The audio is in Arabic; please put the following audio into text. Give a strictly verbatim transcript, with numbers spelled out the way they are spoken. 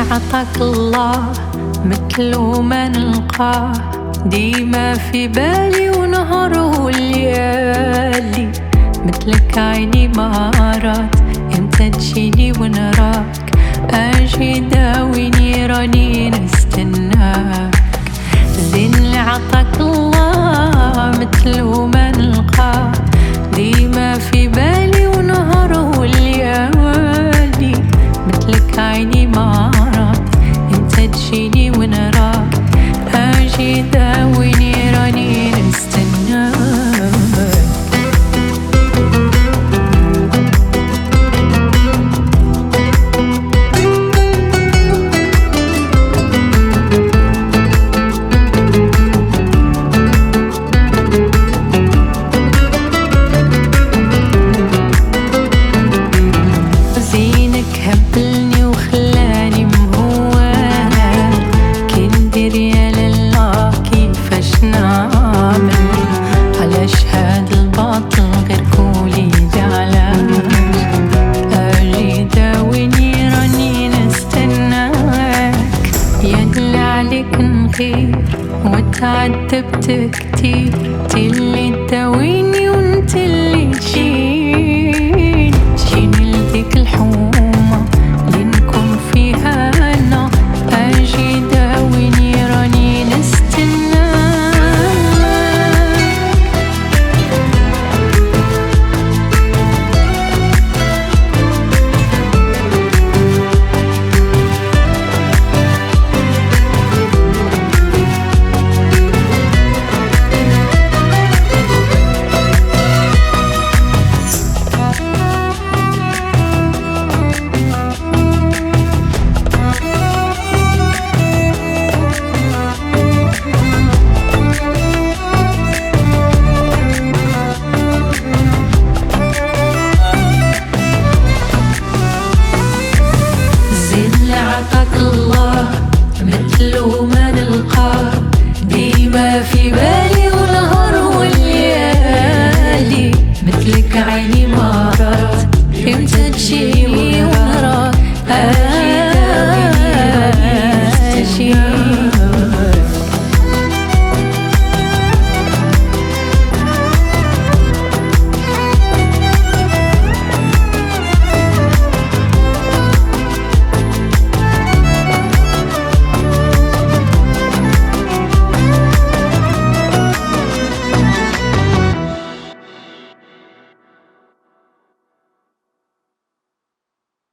عطاك الله مثله ما نلقاه، ديما في بالي ونهار والليالي، مثلك عيني ما أراد، امتى تجيني ونراك، أجي داويني راني نستناك. زين اللي عطاك الله مثله ما نلقاه، ديما في بالي ونهار والليالي، مثلك عيني ما أراد، امتى تجيني ونراك، أجي داويني راني نستناك. هبلني وخلاني مهوان، كندير يا لله كيفاش نعمل، علاش هاد الباطل غير قولي علاش، اجي داويني راني نستناك. يا اللي عليك نغير وتعذبت كتير، انتي اللي تداويني وانتي اللي تجيني، تجيني لديك الحوم مثله ما نلقاه، ديما في بالي ونهار والليالي، مثلك عيني